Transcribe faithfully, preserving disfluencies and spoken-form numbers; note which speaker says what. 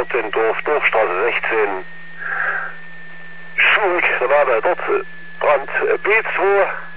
Speaker 1: Ottendorf, Dorfstraße sechzehn. Schulk, da war der dort, Brand B zwei.